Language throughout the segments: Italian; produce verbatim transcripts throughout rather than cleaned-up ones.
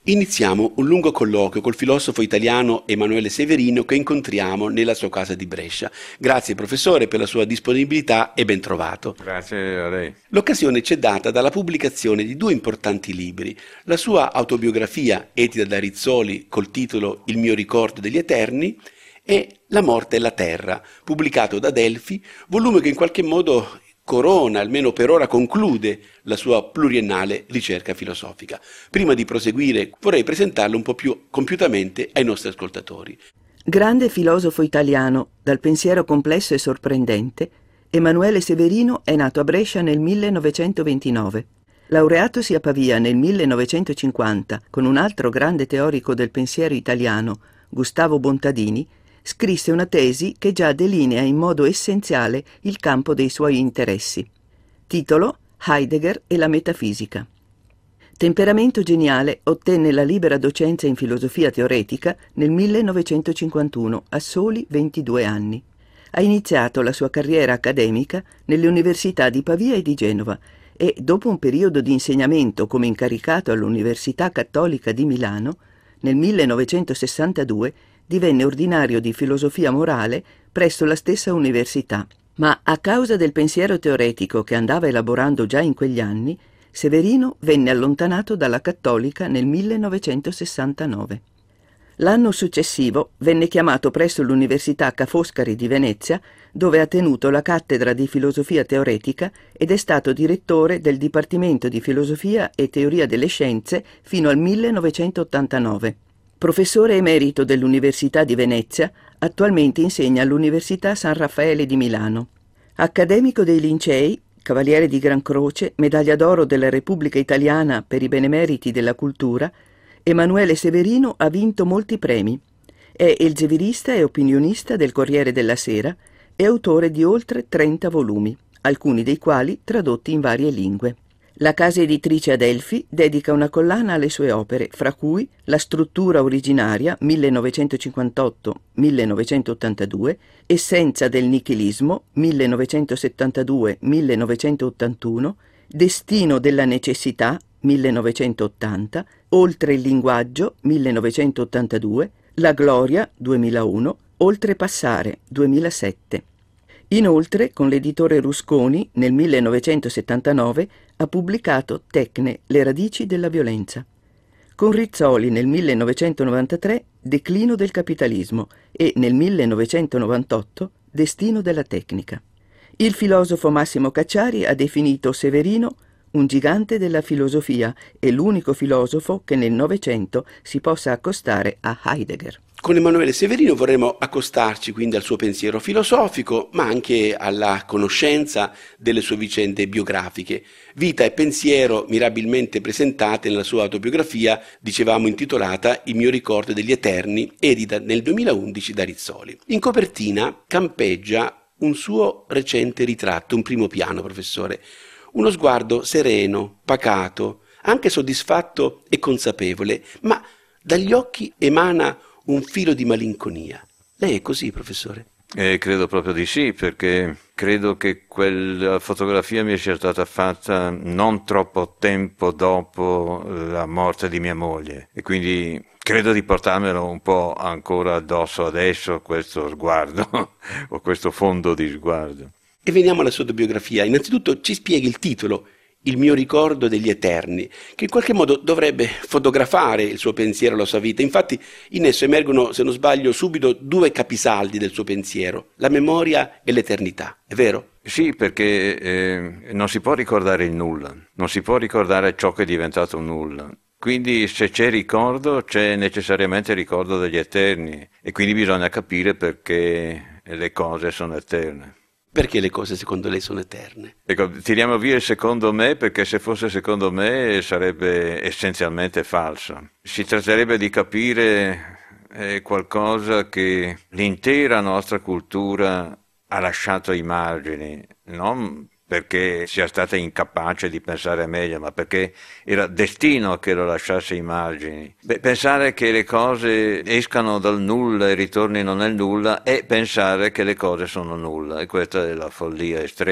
Iniziamo un lungo colloquio col filosofo italiano Emanuele Severino che incontriamo nella sua casa di Brescia. Grazie professore per la sua disponibilità e ben trovato. Grazie a lei. L'occasione ci è data dalla pubblicazione di due importanti libri, la sua autobiografia edita da Rizzoli col titolo Il mio ricordo degli Eterni e La morte e la terra, pubblicato da Adelphi, volume che in qualche modo corona, almeno per ora conclude la sua pluriennale ricerca filosofica. Prima di proseguire vorrei presentarlo un po' più compiutamente ai nostri ascoltatori. Grande filosofo italiano, dal pensiero complesso e sorprendente, Emanuele Severino è nato a Brescia nel millenovecentoventinove. Laureatosi a Pavia nel millenovecentocinquanta con un altro grande teorico del pensiero italiano, Gustavo Bontadini, scrisse una tesi che già delinea in modo essenziale il campo dei suoi interessi. Titolo: Heidegger e la metafisica. Temperamento geniale, ottenne la libera docenza in filosofia teoretica nel millenovecentocinquantuno, a soli ventidue anni. Ha iniziato la sua carriera accademica nelle università di Pavia e di Genova e, dopo un periodo di insegnamento come incaricato all'Università Cattolica di Milano, nel millenovecentosessantadue divenne ordinario di filosofia morale presso la stessa università. Ma a causa del pensiero teoretico che andava elaborando già in quegli anni, Severino venne allontanato dalla Cattolica nel millenovecentosessantanove. L'anno successivo venne chiamato presso l'Università Ca' Foscari di Venezia, dove ha tenuto la cattedra di filosofia teoretica ed è stato direttore del Dipartimento di Filosofia e Teoria delle Scienze fino al millenovecentottantanove. Professore emerito dell'Università di Venezia, attualmente insegna all'Università San Raffaele di Milano. Accademico dei Lincei, Cavaliere di Gran Croce, Medaglia d'Oro della Repubblica Italiana per i benemeriti della cultura, Emanuele Severino ha vinto molti premi. È elsevirista e opinionista del Corriere della Sera e autore di oltre trenta volumi, alcuni dei quali tradotti in varie lingue. La casa editrice Adelphi dedica una collana alle sue opere, fra cui La struttura originaria millenovecentocinquantotto millenovecentottantadue, Essenza del nichilismo millenovecentosettantadue millenovecentottantuno, Destino della necessità millenovecentottanta, Oltre il linguaggio millenovecentottantadue, La gloria duemilauno, Oltrepassare duemilasette. Inoltre, con l'editore Rusconi, nel millenovecentosettantanove, ha pubblicato Tecne, le radici della violenza. Con Rizzoli, nel millenovecentonovantatré, Declino del capitalismo e, nel millenovecentonovantotto, Destino della tecnica. Il filosofo Massimo Cacciari ha definito Severino un gigante della filosofia e l'unico filosofo che nel Novecento si possa accostare a Heidegger. Con Emanuele Severino vorremmo accostarci quindi al suo pensiero filosofico, ma anche alla conoscenza delle sue vicende biografiche. Vita e pensiero mirabilmente presentate nella sua autobiografia, dicevamo intitolata Il mio ricordo degli Eterni, edita nel duemilaundici da Rizzoli. In copertina campeggia un suo recente ritratto, un primo piano, professore. Uno sguardo sereno, pacato, anche soddisfatto e consapevole, ma dagli occhi emana un filo di malinconia. Lei è così, professore? Eh, credo proprio di sì, perché credo che quella fotografia mi sia stata fatta non troppo tempo dopo la morte di mia moglie e quindi credo di portarmelo un po' ancora addosso adesso, questo sguardo o questo fondo di sguardo. E veniamo alla sua autobiografia. Innanzitutto ci spieghi il titolo, Il mio ricordo degli Eterni, che in qualche modo dovrebbe fotografare il suo pensiero, la sua vita. Infatti in esso emergono, se non sbaglio, subito due capisaldi del suo pensiero, la memoria e l'eternità, è vero? Sì, perché eh, non si può ricordare il nulla, non si può ricordare ciò che è diventato nulla. Quindi se c'è ricordo, c'è necessariamente ricordo degli Eterni e quindi bisogna capire perché le cose sono eterne. Perché le cose secondo lei sono eterne? Ecco, tiriamo via il secondo me, perché se fosse secondo me sarebbe essenzialmente falso. Si tratterebbe di capire eh, qualcosa che l'intera nostra cultura ha lasciato ai margini, non perché sia stata incapace di pensare meglio, ma perché era destino che lo lasciasse ai margini. Beh, pensare che le cose escano dal nulla e ritornino nel nulla è pensare che le cose sono nulla, e questa è la follia estrema.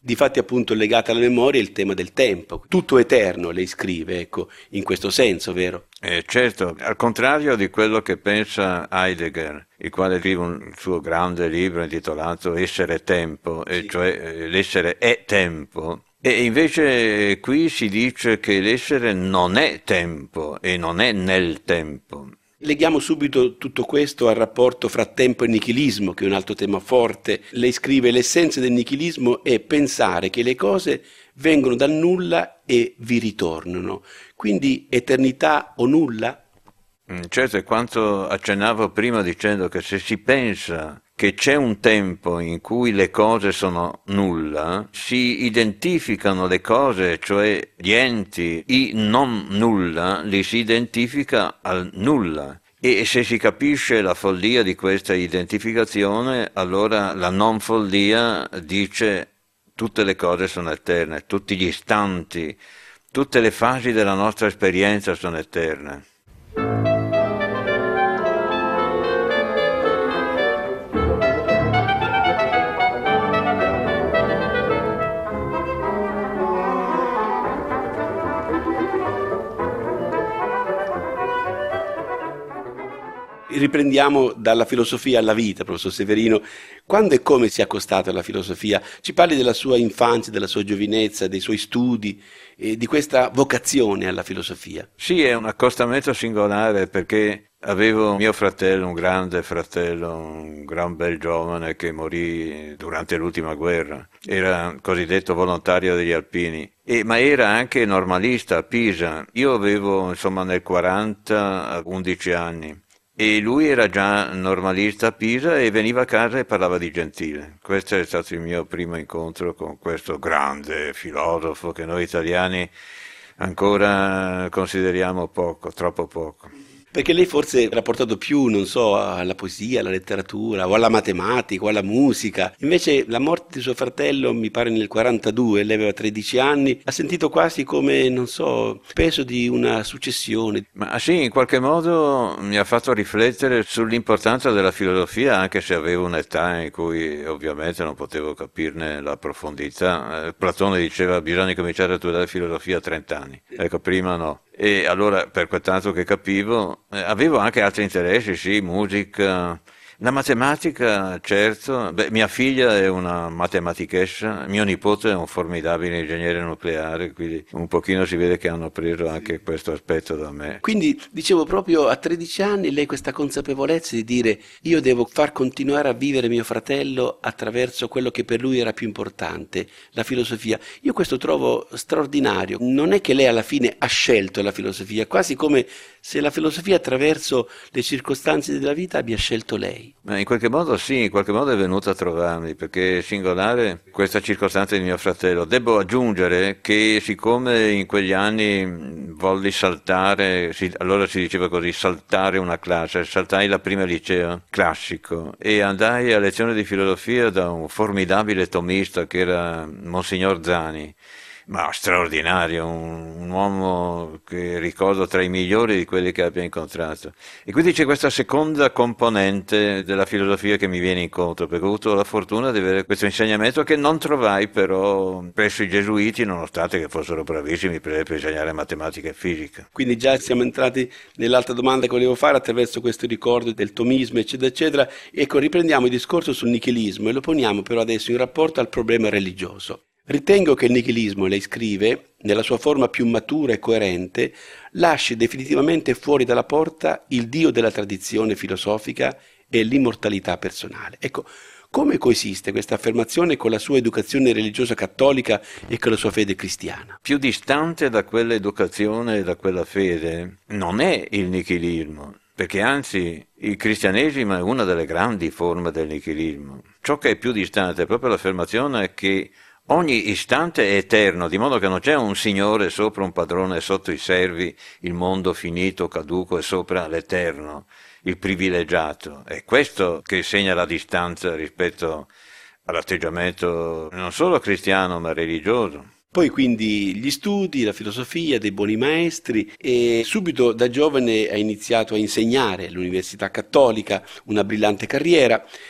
Difatti appunto legata alla memoria è il tema del tempo, tutto eterno, lei scrive, ecco, in questo senso, vero? Eh, certo, al contrario di quello che pensa Heidegger, il quale scrive un suo grande libro intitolato Essere tempo, sì. E cioè eh, l'essere è tempo, e invece qui si dice che l'essere non è tempo e non è nel tempo. Leghiamo subito tutto questo al rapporto fra tempo e nichilismo, che è un altro tema forte. Lei scrive: l'essenza del nichilismo è pensare che le cose vengono dal nulla e vi ritornano. Quindi eternità o nulla? Certo, è quanto accennavo prima dicendo che se si pensa che c'è un tempo in cui le cose sono nulla, si identificano le cose, cioè gli enti, i non nulla, li si identifica al nulla. E se si capisce la follia di questa identificazione, allora la non follia dice tutte le cose sono eterne, tutti gli istanti, tutte le fasi della nostra esperienza sono eterne. Riprendiamo dalla filosofia alla vita, professor Severino. Quando e come si è accostato alla filosofia? Ci parli della sua infanzia, della sua giovinezza, dei suoi studi e di questa vocazione alla filosofia. Sì, è un accostamento singolare perché avevo mio fratello, un grande fratello, un gran bel giovane che morì durante l'ultima guerra. Era cosiddetto volontario degli alpini. E, ma era anche normalista a Pisa. Io avevo, insomma, nel quaranta, undici anni. E lui era già normalista a Pisa e veniva a casa e parlava di Gentile. Questo è stato il mio primo incontro con questo grande filosofo che noi italiani ancora consideriamo poco, troppo poco. Perché lei forse era portato più, non so, alla poesia, alla letteratura, o alla matematica, o alla musica. Invece la morte di suo fratello, mi pare nel quarantadue, lei aveva tredici anni, ha sentito quasi come, non so, il peso di una successione. Ma sì, in qualche modo mi ha fatto riflettere sull'importanza della filosofia, anche se avevo un'età in cui ovviamente non potevo capirne la profondità. Eh, Platone diceva bisogna cominciare a studiare filosofia a trenta anni. Ecco, prima no. E allora, per quel tanto che capivo, eh, avevo anche altri interessi, sì, musica, la matematica, certo. Beh, mia figlia è una matematichessa, mio nipote è un formidabile ingegnere nucleare, quindi un pochino si vede che hanno preso anche questo aspetto da me. Quindi, dicevo, proprio a tredici anni lei questa consapevolezza di dire io devo far continuare a vivere mio fratello attraverso quello che per lui era più importante, la filosofia. Io questo trovo straordinario. Non è che lei alla fine ha scelto la filosofia, quasi come se la filosofia attraverso le circostanze della vita abbia scelto lei. Ma in qualche modo sì, in qualche modo è venuta a trovarmi, perché è singolare questa circostanza di mio fratello. Devo aggiungere che siccome in quegli anni volli saltare, si, allora si diceva così, saltare una classe, saltai la prima liceo classico e andai a lezione di filosofia da un formidabile tomista che era Monsignor Zani. Ma straordinario, un, un uomo che ricordo tra i migliori di quelli che abbia incontrato. E quindi c'è questa seconda componente della filosofia che mi viene incontro, perché ho avuto la fortuna di avere questo insegnamento che non trovai però presso i gesuiti, nonostante che fossero bravissimi per insegnare matematica e fisica. Quindi già siamo entrati nell'altra domanda che volevo fare attraverso questo ricordo del tomismo, eccetera, eccetera. Ecco, riprendiamo il discorso sul nichilismo e lo poniamo però adesso in rapporto al problema religioso. Ritengo che il nichilismo, lei scrive, nella sua forma più matura e coerente, lasci definitivamente fuori dalla porta il Dio della tradizione filosofica e l'immortalità personale. Ecco, come coesiste questa affermazione con la sua educazione religiosa cattolica e con la sua fede cristiana? Più distante da quell'educazione e da quella fede non è il nichilismo, perché anzi il cristianesimo è una delle grandi forme del nichilismo. Ciò che è più distante è proprio l'affermazione che ogni istante è eterno, di modo che non c'è un signore sopra un padrone e sotto i servi, il mondo finito, caduco e sopra l'eterno, il privilegiato. È questo che segna la distanza rispetto all'atteggiamento non solo cristiano ma religioso. Poi quindi gli studi, la filosofia, dei buoni maestri e subito da giovane ha iniziato a insegnare all'Università Cattolica, una brillante carriera.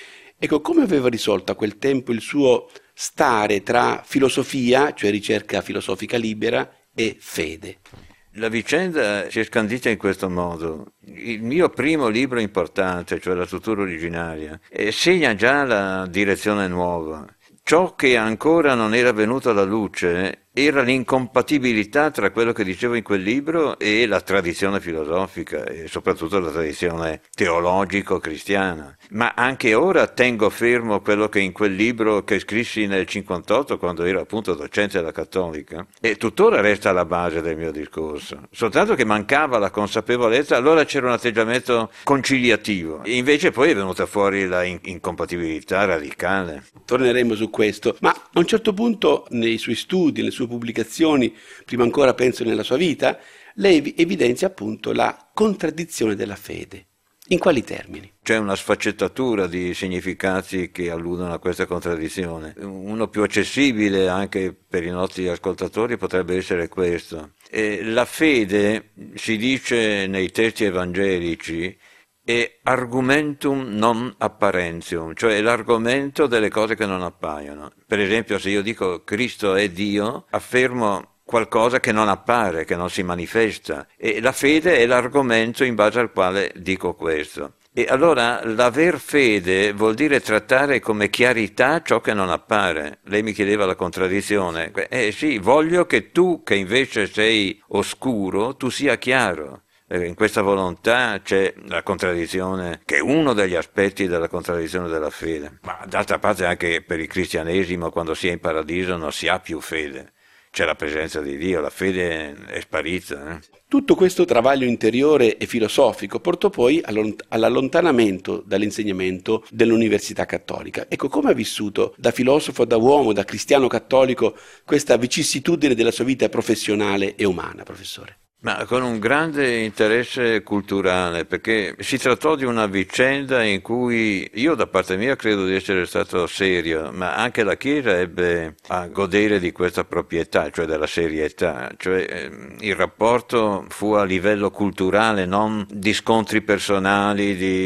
Ecco, come aveva risolto a quel tempo il suo stare tra filosofia, cioè ricerca filosofica libera, e fede? La vicenda si è scandita in questo modo. Il mio primo libro importante, cioè la struttura originaria, eh, segna già la direzione nuova. Ciò che ancora non era venuto alla luce era l'incompatibilità tra quello che dicevo in quel libro e la tradizione filosofica e soprattutto la tradizione teologico-cristiana. Ma anche ora tengo fermo quello che in quel libro che scrissi nel cinquantotto, quando ero appunto docente della Cattolica, e tuttora resta alla base del mio discorso. Soltanto che mancava la consapevolezza, allora c'era un atteggiamento conciliativo. E invece poi è venuta fuori la in- incompatibilità radicale. Torneremo su questo, ma a un certo punto nei suoi studi, nelle sue pubblicazioni, prima ancora penso nella sua vita, lei evidenzia appunto la contraddizione della fede. In quali termini? C'è una sfaccettatura di significati che alludono a questa contraddizione. Uno più accessibile anche per i nostri ascoltatori potrebbe essere questo. E la fede, si dice nei testi evangelici, è argumentum non apparentium, cioè l'argomento delle cose che non appaiono. Per esempio, se io dico Cristo è Dio, affermo qualcosa che non appare, che non si manifesta, e la fede è l'argomento in base al quale dico questo. E allora l'aver fede vuol dire trattare come chiarità ciò che non appare. Lei mi chiedeva la contraddizione. Eh sì, voglio che tu, che invece sei oscuro, tu sia chiaro. In questa volontà c'è la contraddizione, che è uno degli aspetti della contraddizione della fede. Ma d'altra parte anche per il cristianesimo, quando si è in paradiso non si ha più fede. C'è la presenza di Dio, la fede è sparita. Eh? Tutto questo travaglio interiore e filosofico portò poi all'allontanamento dall'insegnamento dell'Università Cattolica. Ecco, come ha vissuto da filosofo, da uomo, da cristiano cattolico questa vicissitudine della sua vita professionale e umana, professore? Ma con un grande interesse culturale, perché si trattò di una vicenda in cui io da parte mia credo di essere stato serio, ma anche la Chiesa ebbe a godere di questa proprietà, cioè della serietà, cioè eh, il rapporto fu a livello culturale, non di scontri personali, di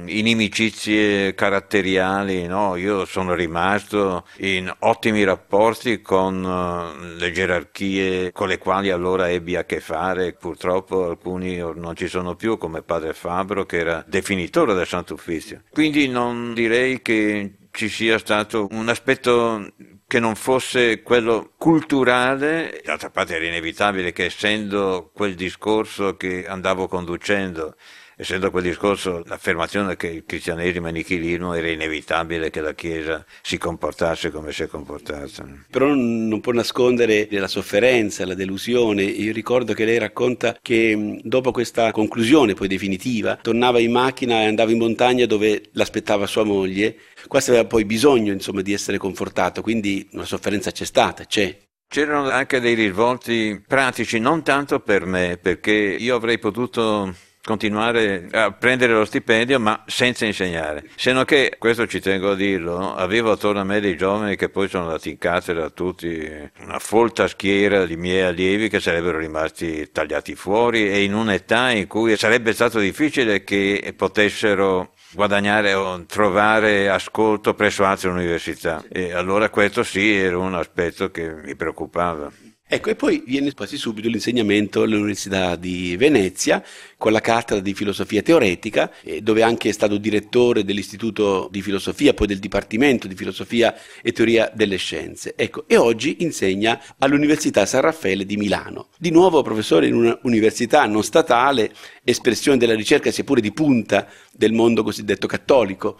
inimicizie caratteriali, no, io sono rimasto in ottimi rapporti con uh, le gerarchie con le quali allora ebbi a che fare. Purtroppo alcuni non ci sono più, come padre Fabbro, che era definitore del Santo Uffizio. Quindi non direi che ci sia stato un aspetto che non fosse quello culturale. D'altra parte era inevitabile che, essendo quel discorso che andavo conducendo, essendo quel discorso l'affermazione che il cristianesimo è nichilismo, era inevitabile che la Chiesa si comportasse come si è comportata. Però non può nascondere la sofferenza, la delusione. Io ricordo che lei racconta che dopo questa conclusione poi definitiva tornava in macchina e andava in montagna dove l'aspettava sua moglie. Questo aveva poi bisogno, insomma, di essere confortato, quindi una sofferenza c'è stata, c'è. C'erano anche dei risvolti pratici, non tanto per me, perché io avrei potuto continuare a prendere lo stipendio ma senza insegnare, se non che, questo ci tengo a dirlo, avevo attorno a me dei giovani che poi sono andati in cattedra, tutti una folta schiera di miei allievi che sarebbero rimasti tagliati fuori, e in un'età in cui sarebbe stato difficile che potessero guadagnare o trovare ascolto presso altre università, e allora questo sì era un aspetto che mi preoccupava. Ecco, e poi viene quasi subito l'insegnamento all'Università di Venezia con la cattedra di filosofia teoretica, eh, dove anche è stato direttore dell'Istituto di Filosofia, poi del Dipartimento di Filosofia e Teoria delle Scienze. Ecco, e oggi insegna all'Università San Raffaele di Milano. Di nuovo professore in una università non statale, espressione della ricerca sia pure di punta del mondo cosiddetto cattolico.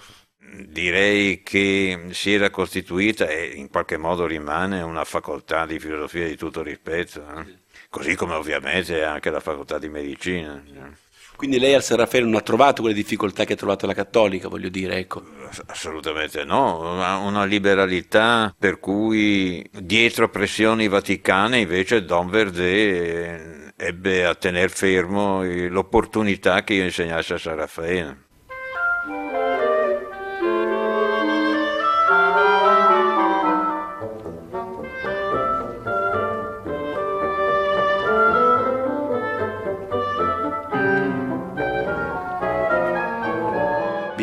Direi che si era costituita e in qualche modo rimane una facoltà di filosofia di tutto rispetto, eh? Così come ovviamente anche la facoltà di medicina. Quindi lei al San Raffaele non ha trovato quelle difficoltà che ha trovato la Cattolica, voglio dire, ecco. Assolutamente no, una liberalità per cui dietro pressioni vaticane invece Don Verdè ebbe a tener fermo l'opportunità che io insegnassi a San Raffaele.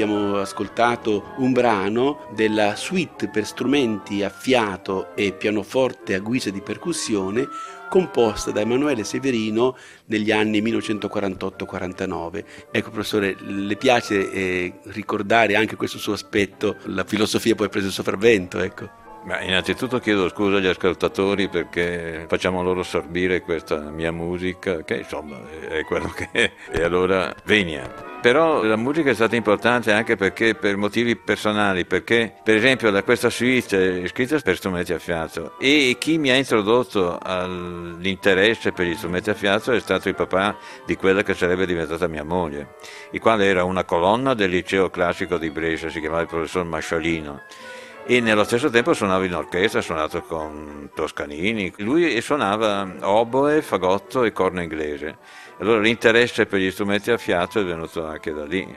abbiamo ascoltato un brano della suite per strumenti a fiato e pianoforte a guisa di percussione composta da Emanuele Severino negli anni millenovecentoquarantotto quarantanove. Ecco, professore, le piace eh, ricordare anche questo suo aspetto? La filosofia poi ha preso il sopravvento, ecco. Ma innanzitutto chiedo scusa agli ascoltatori perché facciamo loro sorbire questa mia musica, che insomma è quello che è, e allora venia. Però la musica è stata importante anche perché per motivi personali, perché per esempio da questa suite è scritta per strumenti a fiato e chi mi ha introdotto all'interesse per gli strumenti a fiato è stato il papà di quella che sarebbe diventata mia moglie, il quale era una colonna del liceo classico di Brescia, si chiamava il professor Mascialino. E nello stesso tempo suonava in orchestra, ha suonato con Toscanini, lui suonava oboe, fagotto e corno inglese. Allora l'interesse per gli strumenti a fiato è venuto anche da lì.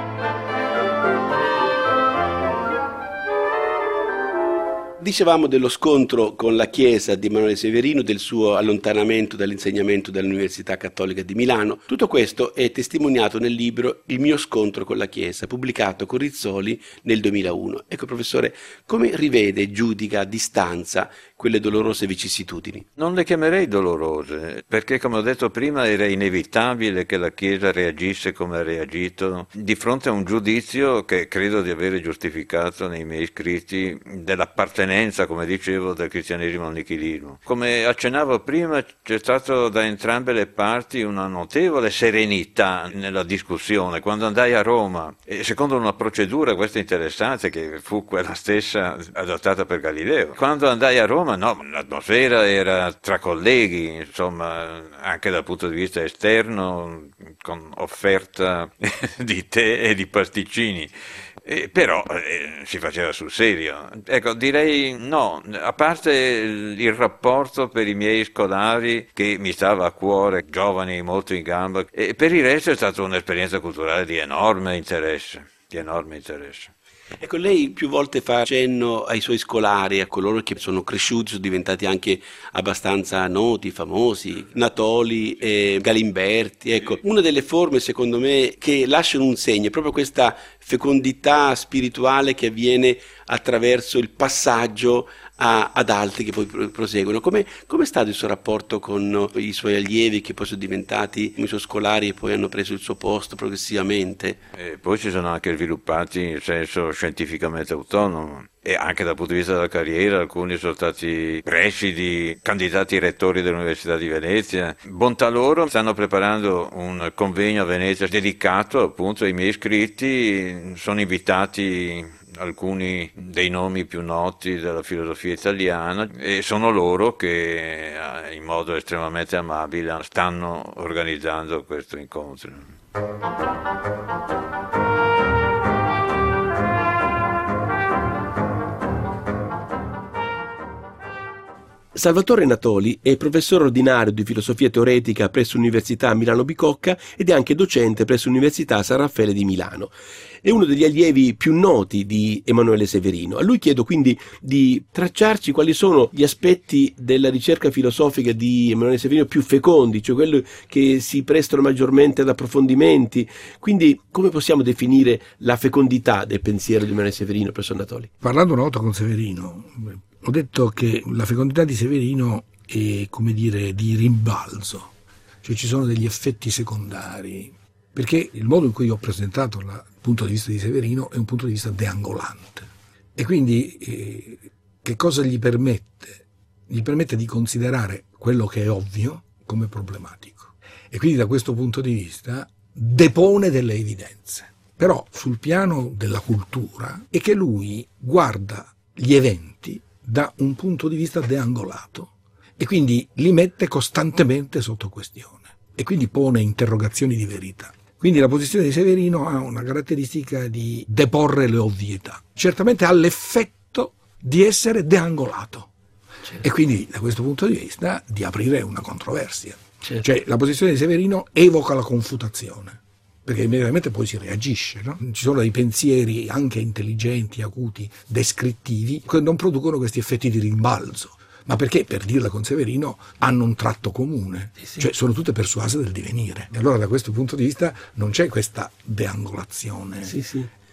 Dicevamo dello scontro con la Chiesa di Emanuele Severino, del suo allontanamento dall'insegnamento dell'Università Cattolica di Milano. Tutto questo è testimoniato nel libro Il mio scontro con la Chiesa, pubblicato con Rizzoli nel duemilauno. Ecco, professore, come rivede e giudica a distanza quelle dolorose vicissitudini? Non le chiamerei dolorose, perché come ho detto prima era inevitabile che la Chiesa reagisse come ha reagito di fronte a un giudizio che credo di avere giustificato nei miei scritti dell'appartenenza, come dicevo, del cristianesimo al nichilismo. Come accennavo prima, c'è stato da entrambe le parti una notevole serenità nella discussione. Quando andai a Roma, e secondo una procedura questa interessante che fu quella stessa adottata per Galileo, quando andai a Roma, no, l'atmosfera era tra colleghi, insomma, anche dal punto di vista esterno, con offerta di tè e di pasticcini. Eh, però eh, si faceva sul serio. Ecco, direi no, a parte il rapporto per i miei scolari che mi stava a cuore, giovani molto in gamba, e per il resto è stata un'esperienza culturale di enorme interesse, di enorme interesse. Ecco, lei più volte fa cenno ai suoi scolari, a coloro che sono cresciuti, sono diventati anche abbastanza noti, famosi, Natoli e Galimberti. Ecco, una delle forme, secondo me, che lasciano un segno è proprio questa fecondità spirituale che avviene attraverso il passaggio a, ad altri che poi proseguono. Come è stato il suo rapporto con i suoi allievi che poi sono diventati i suoi scolari e poi hanno preso il suo posto progressivamente? E poi si sono anche sviluppati in senso scientificamente autonomo. E anche dal punto di vista della carriera, alcuni sono stati presidi, candidati rettori dell'Università di Venezia. Bontà loro, stanno preparando un convegno a Venezia dedicato appunto ai miei scritti. Sono invitati alcuni dei nomi più noti della filosofia italiana e sono loro che in modo estremamente amabile stanno organizzando questo incontro. Salvatore Natoli è professore ordinario di filosofia teoretica presso l'Università Milano Bicocca ed è anche docente presso l'Università San Raffaele di Milano. È uno degli allievi più noti di Emanuele Severino. A lui chiedo quindi di tracciarci quali sono gli aspetti della ricerca filosofica di Emanuele Severino più fecondi, cioè quelli che si prestano maggiormente ad approfondimenti. Quindi come possiamo definire la fecondità del pensiero di Emanuele Severino, professor Natoli? Parlando una volta con Severino, ho detto che la fecondità di Severino è, come dire, di rimbalzo, cioè ci sono degli effetti secondari, perché il modo in cui io ho presentato il punto di vista di Severino è un punto di vista deangolante. E quindi eh, che cosa gli permette? Gli permette di considerare quello che è ovvio come problematico. E quindi da questo punto di vista depone delle evidenze. Però sul piano della cultura è che lui guarda gli eventi da un punto di vista deangolato e quindi li mette costantemente sotto questione e quindi pone interrogazioni di verità. Quindi la posizione di Severino ha una caratteristica di deporre le ovvietà, certamente ha l'effetto di essere deangolato, certo. E quindi da questo punto di vista di aprire una controversia, certo. Cioè la posizione di Severino evoca la confutazione, perché immediatamente poi si reagisce, no? Ci sono dei pensieri anche intelligenti, acuti, descrittivi, che non producono questi effetti di rimbalzo, ma perché, per dirla con Severino, hanno un tratto comune, sì, sì. Cioè sono tutte persuase del divenire. E allora da questo punto di vista non c'è questa deangolazione, sì, sì.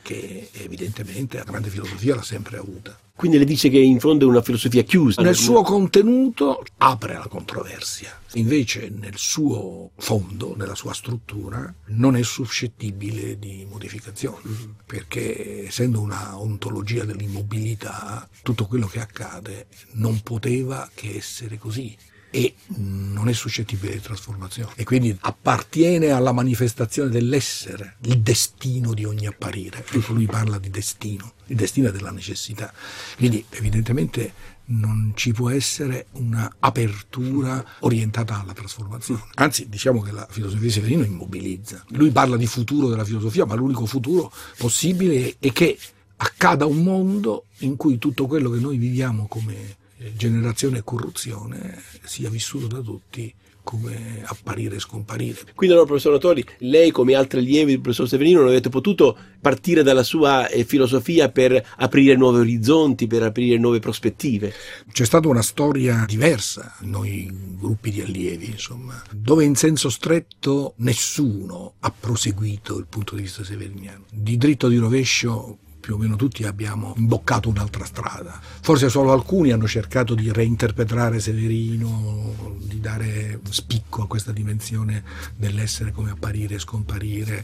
che evidentemente la grande filosofia l'ha sempre avuta. Quindi le dice che in fondo è una filosofia chiusa. Nel suo contenuto apre alla controversia, invece nel suo fondo, nella sua struttura, non è suscettibile di modificazioni, mm. perché essendo una ontologia dell'immobilità, tutto quello che accade non poteva che essere così. E non è suscettibile di trasformazione e quindi appartiene alla manifestazione dell'essere, il destino di ogni apparire. Ecco, lui parla di destino, il destino è della necessità, quindi evidentemente non ci può essere una apertura orientata alla trasformazione. Anzi, diciamo che la filosofia di Severino immobilizza. Lui parla di futuro della filosofia, ma l'unico futuro possibile è che accada un mondo in cui tutto quello che noi viviamo come generazione e corruzione sia vissuto da tutti come apparire e scomparire. Quindi allora, professor Natoli, lei come altri allievi del professor Severino non avete potuto partire dalla sua eh, filosofia per aprire nuovi orizzonti, per aprire nuove prospettive? C'è stata una storia diversa, noi gruppi di allievi, insomma, dove in senso stretto nessuno ha proseguito il punto di vista severiniano. Di dritto o di rovescio più o meno tutti abbiamo imboccato un'altra strada. Forse solo alcuni hanno cercato di reinterpretare Severino, di dare spicco a questa dimensione dell'essere come apparire e scomparire.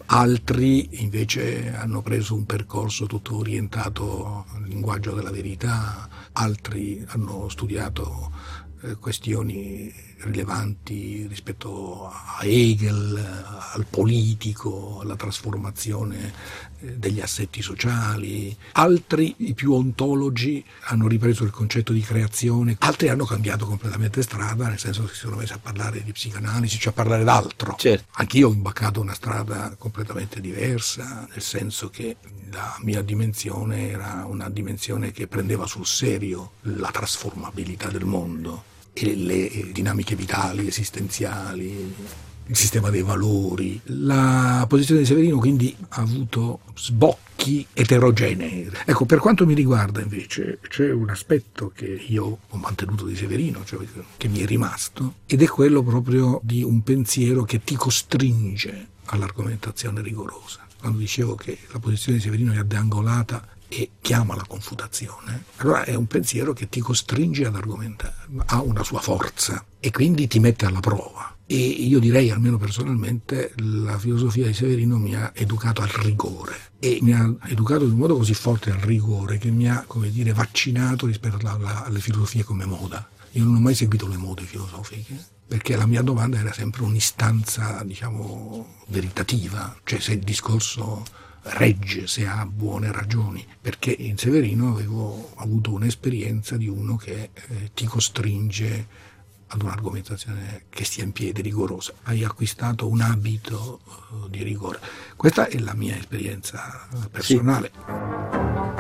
Altri invece hanno preso un percorso tutto orientato al linguaggio della verità, altri hanno studiato questioni rilevanti rispetto a Hegel, al politico, alla trasformazione degli assetti sociali. Altri, i più ontologi, hanno ripreso il concetto di creazione, altri hanno cambiato completamente strada, nel senso che si sono messi a parlare di psicanalisi, cioè a parlare d'altro. Certo. Anch'io ho imboccato una strada completamente diversa, nel senso che la mia dimensione era una dimensione che prendeva sul serio la trasformabilità del mondo e le dinamiche vitali, esistenziali, il sistema dei valori. La posizione di Severino quindi ha avuto sbocchi eterogenei. Ecco, per quanto mi riguarda invece c'è un aspetto che io ho mantenuto di Severino, cioè che mi è rimasto, ed è quello proprio di un pensiero che ti costringe all'argomentazione rigorosa. Quando dicevo che la posizione di Severino è adangolata e chiama la confutazione, allora è un pensiero che ti costringe ad argomentare, ha una sua forza e quindi ti mette alla prova. E io direi, almeno personalmente, la filosofia di Severino mi ha educato al rigore e mi ha educato in un modo così forte al rigore che mi ha, come dire, vaccinato rispetto alla, alla, alle filosofie come moda. Io non ho mai seguito le mode filosofiche, perché la mia domanda era sempre un'istanza, diciamo, veritativa, cioè se il discorso regge, se ha buone ragioni, perché in Severino avevo avuto un'esperienza di uno che eh, ti costringe ad un'argomentazione che stia in piedi, rigorosa. Hai acquistato un abito uh, di rigore. Questa è la mia esperienza personale. Sì.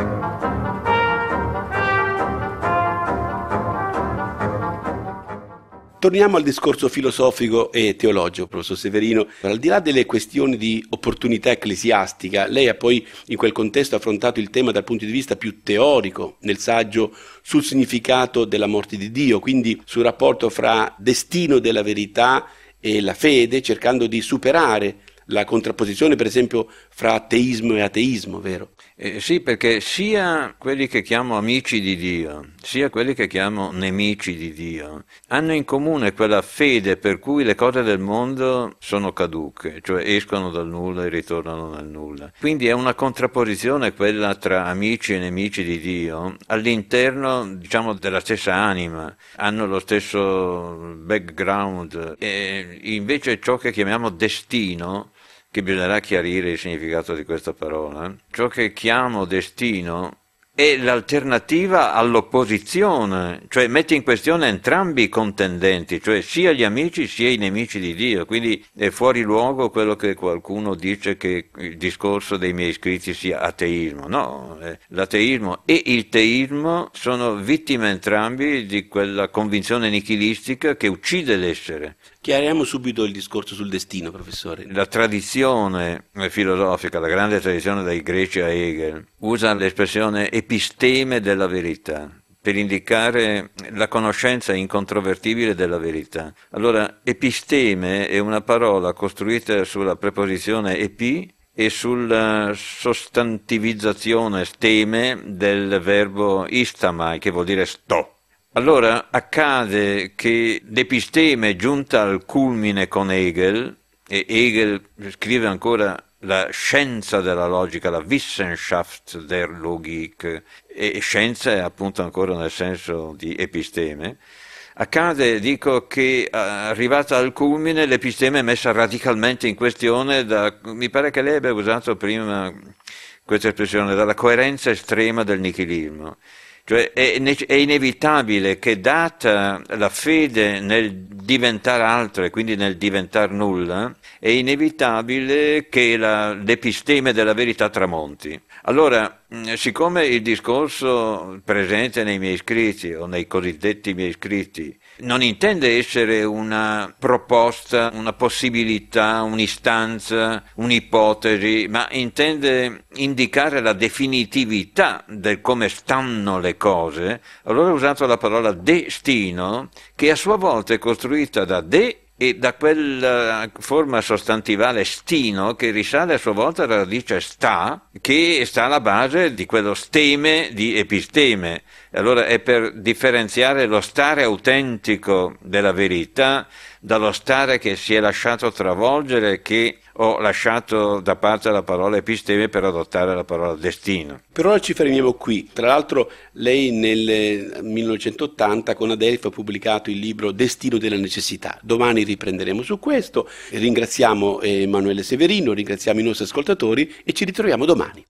Torniamo al discorso filosofico e teologico, professor Severino. Al di là delle questioni di opportunità ecclesiastica, lei ha poi in quel contesto affrontato il tema dal punto di vista più teorico, nel saggio sul significato della morte di Dio, quindi sul rapporto fra destino della verità e la fede, cercando di superare la contrapposizione, per esempio, fra ateismo e ateismo, vero? Eh, sì, perché sia quelli che chiamo amici di Dio, sia quelli che chiamo nemici di Dio, hanno in comune quella fede per cui le cose del mondo sono caduche, cioè escono dal nulla e ritornano nel nulla. Quindi è una contrapposizione quella tra amici e nemici di Dio all'interno, diciamo, della stessa anima, hanno lo stesso background. E invece ciò che chiamiamo destino, che bisognerà chiarire il significato di questa parola, ciò che chiamo destino è l'alternativa all'opposizione, cioè mette in questione entrambi i contendenti, cioè sia gli amici sia i nemici di Dio, quindi è fuori luogo quello che qualcuno dice che il discorso dei miei scritti sia ateismo. No, l'ateismo e il teismo sono vittime entrambi di quella convinzione nichilistica che uccide l'essere. Chiariamo subito il discorso sul destino, professore. La tradizione filosofica, la grande tradizione dai greci a Hegel, usa l'espressione episteme della verità per indicare la conoscenza incontrovertibile della verità. Allora, episteme è una parola costruita sulla preposizione epi e sulla sostantivizzazione steme del verbo istamai, che vuol dire sto. Allora accade che l'episteme giunta al culmine con Hegel, e Hegel scrive ancora la scienza della logica, la Wissenschaft der Logik, e scienza è appunto ancora nel senso di episteme. Accade, dico, che arrivata al culmine l'episteme è messa radicalmente in questione da, mi pare che lei abbia usato prima questa espressione, dalla coerenza estrema del nichilismo. Cioè è, è inevitabile che, data la fede nel diventare altro e quindi nel diventare nulla, è inevitabile che la, l'episteme della verità tramonti. Allora, siccome il discorso presente nei miei scritti o nei cosiddetti miei scritti non intende essere una proposta, una possibilità, un'istanza, un'ipotesi, ma intende indicare la definitività del come stanno le cose, allora ho usato la parola destino, che a sua volta è costruita da de e da quella forma sostantivale stino che risale a sua volta alla radice sta, che sta alla base di quello steme di episteme. Allora è per differenziare lo stare autentico della verità dallo stare che si è lasciato travolgere, che ho lasciato da parte la parola episteme per adottare la parola destino. Per ora ci fermiamo qui. Tra l'altro lei nel millenovecentottanta con Adelphi ha pubblicato il libro Destino della necessità. Domani riprenderemo su questo. Ringraziamo Emanuele Severino, ringraziamo i nostri ascoltatori e ci ritroviamo domani.